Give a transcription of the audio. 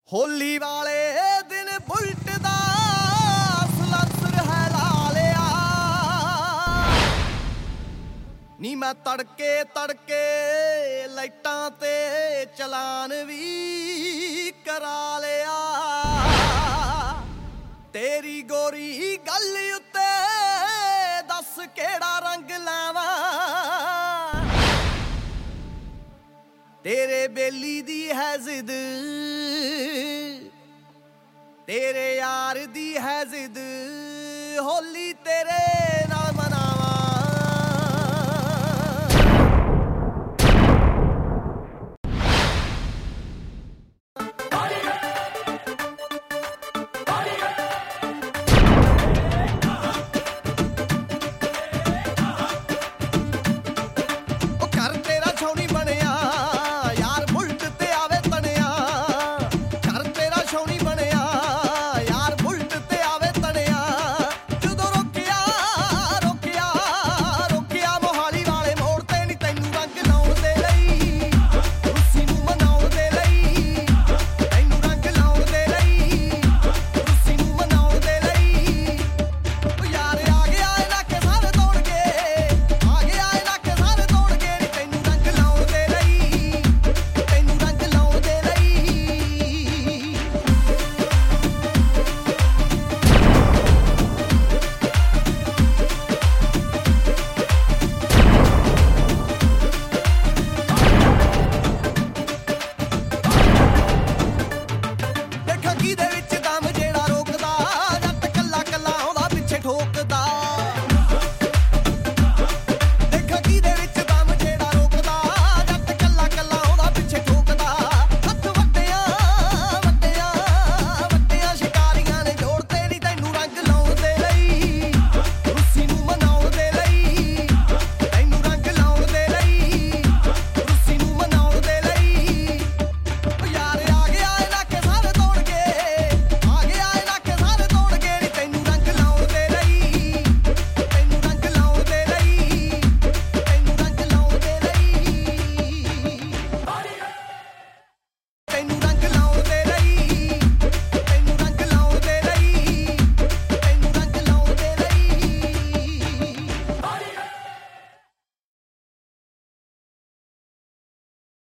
ਹੋਲੀ ਵਾਲੇ ਦਿਨ ਬੁਲਟ ਦਾ ਸਲੰਸਰ ਹੈ ਲਾ ਲਿਆ ਨੀ ਮੈਂ ਤੜਕੇ ਤੜਕੇ ਲਾਈਟਾਂ ਤੇ ਚਲਾਨ ਵੀ ਕਰਾ ਲਿਆ ਤੇਰੀ ਗੋਰੀ ਗੱਲ ਉੱਤੇ ਦੱਸ ਕਿਹੜਾ ਰੰਗ ਲਾਵਾਂ तेरे बेली दी है जिद तेरे यार दी है जिद होली तेरे